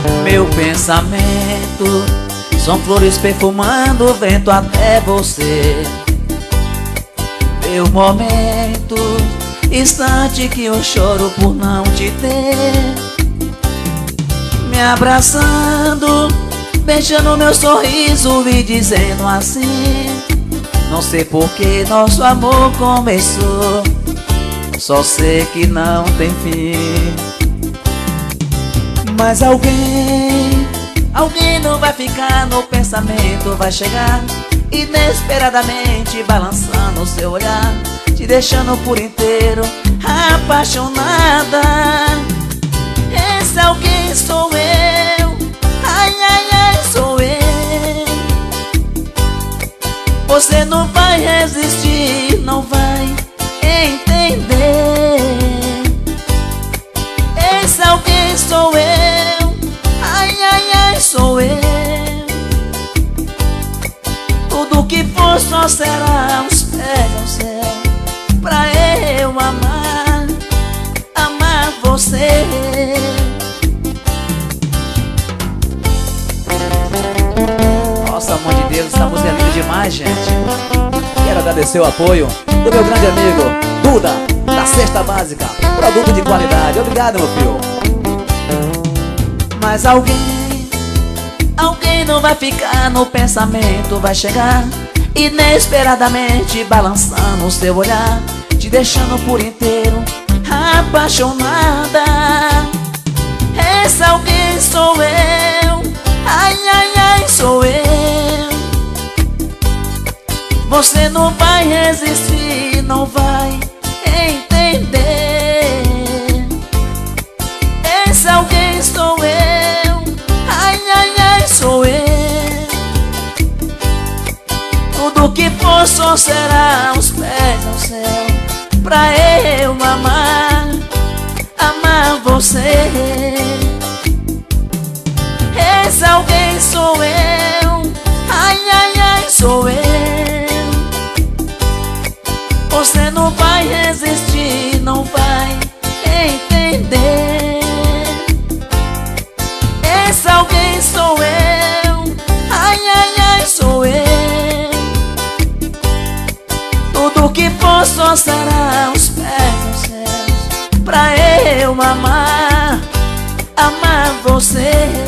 Meu pensamento são flores perfumando o vento até você. Meu momento, instante que eu choro por não te ter. Me abraçando, beijando meu sorriso e dizendo assim: não sei por que nosso amor começou, só sei que não tem fim. Mas alguém não vai ficar no pensamento, vai chegar inesperadamente, balançando o seu olhar, te deixando por inteiro apaixonada. Esse alguém sou eu, ai, ai, ai, sou eu. Você não vai resistir, não vai entender. Esse alguém sou eu, ai, ai, ai, sou eu. Tudo que for só será os pés ao céu, pra eu amar, amar você. Nossa, amor de Deus, essa música é linda demais, gente. Quero agradecer o apoio do meu grande amigo Duda, da Cesta Básica, produto de qualidade. Obrigado, meu filho. Mas alguém não vai ficar no pensamento, vai chegar inesperadamente, balançando o seu olhar, te deixando por inteiro apaixonada. Esse alguém sou eu, ai, ai, ai, sou eu. Você não vai resistir, não vai entender. Esse alguém sou eu, ai, ai, ai, sou eu. Tudo que for só será os pés ao céu, pra eu amar, amar você. Esse alguém sou eu, ai, ai, ai, sou eu. Você não vai resistir, não vai entender. Esse alguém sou eu, ai, ai, ai, sou eu. Tudo que for só será os pés nos céus, pra eu amar, amar você.